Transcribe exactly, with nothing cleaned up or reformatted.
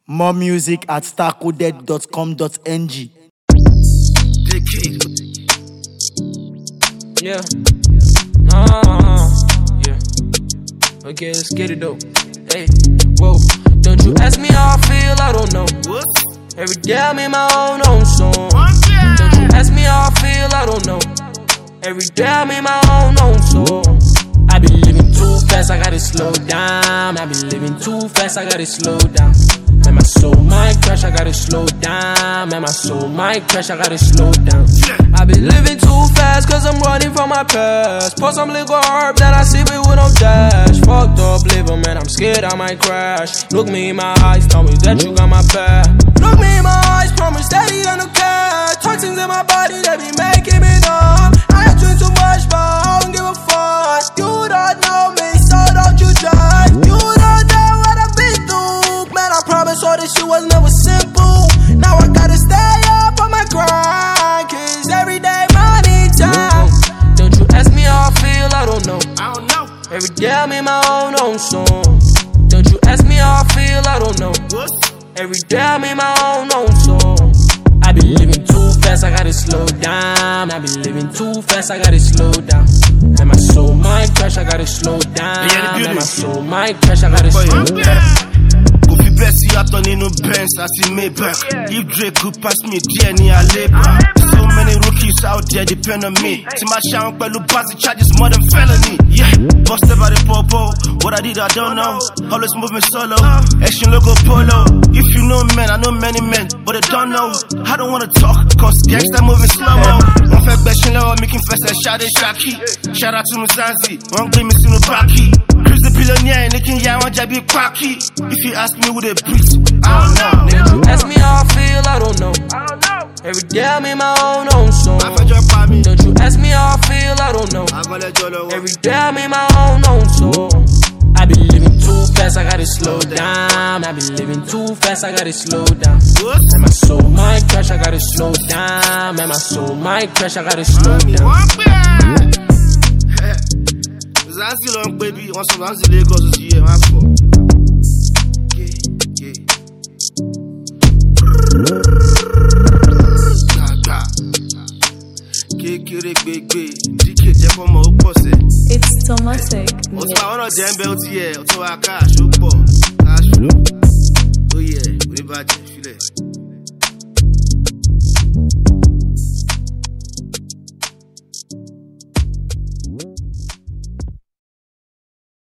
More music at star coded dot com dot n g. Yeah. Uh, yeah. Okay, let's get it though. Hey, whoa. Don't you ask me how I feel, I don't know. What? Every day I'm in my own own song. Don't you ask me how I feel, I don't know. Every day I'm in my own own song. I be living too fast, I gotta slow down. I be living too fast, I gotta slow down. Man, my soul might crash, I gotta slow down. Man, my soul might crash, I gotta slow down. I be living too fast, cause I'm running from my past. Pour some liquor herbs and I sip it with no dash. Fucked up liver, man, I'm scared I might crash. Look me in my eyes, tell me that you got my back. Look me in my eyes, promise that you got no care. Toxins in my body, they be making me numb. I drink too much, but I don't give a fuck. You don't know me, so don't you judge. You don't know what I've been through. Man, I promise all this shit was never simple. Now I gotta stay up on my grind, cause every day money time. Don't you ask me how I feel, I don't know. I don't know. Every day I'm in my own own song. Don't you ask me how I feel, I don't know. What? Every day I'm in my own own song. I be living too fast, I gotta slow down. I be living too fast, I gotta slow down. And my soul might crash, I gotta slow down. And my soul might crash, I gotta slow down. Bessie out on in no Benz, I see Maybach. If Drake could pass me, Jenny, I labor. So many rookies out there depend on me. See my shower, but Lubasi charges more than felony. Yeah, busted by the popo. What I did, I don't know. Always moving solo. Action logo polo. If you know men, I know many men, but they don't know. I don't wanna talk, cause gangsta moving slow mo. One fair bashing low, making fast and shout it Shaki. Shout out to Muzanzi, one game is in the Baki. Chris the billionaire, licking ya one jabby quacky. If you ask me with a breeze, I don't know. Don't you ask me how I feel, I don't know. I don't know. Every day I'm in my own own song. Don't you ask me how I feel, I don't know. Every day I'm in my own own song. I be living too fast, I gotta slow down. I be living too fast, I gotta slow down. And my soul might crash, I gotta slow down. And my soul might crash, I gotta slow down. Zanzi long baby, once I'm Zanzi Lagos is here, man. It's Tomatic. Oh yeah, we